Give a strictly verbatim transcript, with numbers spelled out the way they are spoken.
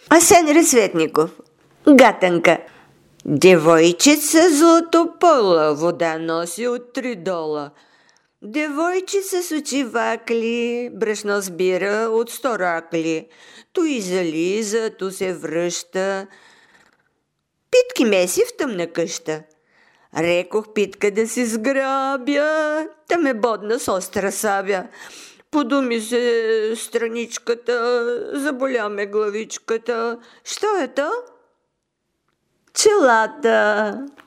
Асен Разсветников. Гатанка. Девойчица златопола, вода носи от три дола. Девойчица с очи вакли, брашно сбира от сто ракли. Ту излиза, ту се връща. Питки меси в тъмна къща. Рекох Питка да си сграбя, та ме бодна с остра сабя. Подуми се страничката, заболя ме главичката. Що е то? Челата.